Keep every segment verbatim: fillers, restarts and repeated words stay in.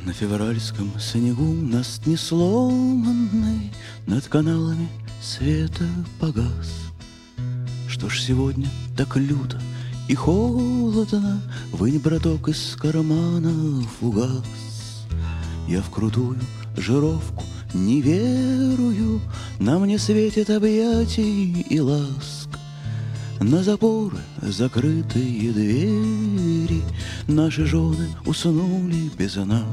На февральском снегу нас не сломанный, над каналами света погас. Что ж сегодня так люто и холодно, вынь, браток, из кармана фугас. Я в крутую жировку не верую, нам не светит объятий и ласк. На запоры закрытые двери наши жены уснули без нас.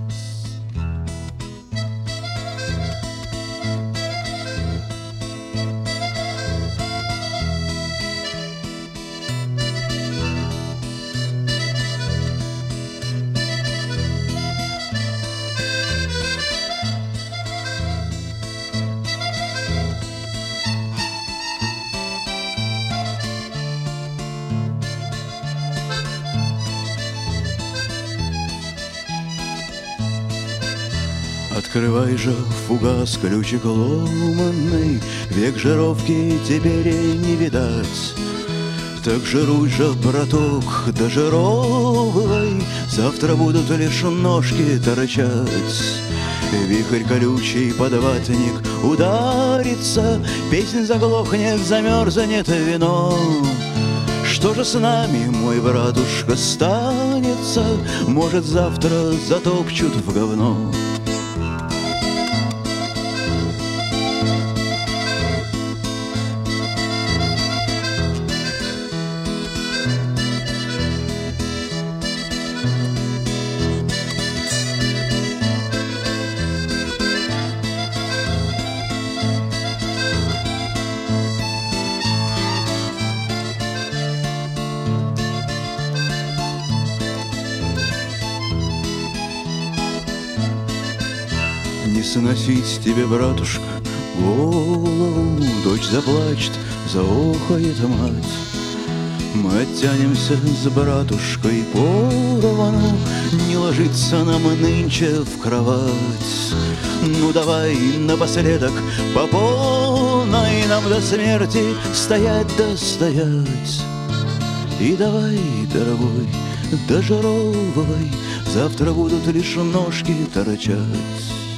Открывай же фугас, ключик ломанный, век жировки теперь и не видать. Так жируй же, браток, дожировывай, завтра будут лишь ножки торчать. Вихрь колючий под ватник ударится, песня заглохнет, замерзнет вино. Что же с нами, мой братушка, станется? Может, завтра затопчут в говно. Не сносить тебе, братушка, голову, дочь заплачет, заохает мать. Мы оттянемся с братушкой поровну, не ложится нам нынче в кровать. Ну давай напоследок по полной нам до смерти стоять да стоять. И давай, дорогой, дожировывай, завтра будут лишь ножки торчать.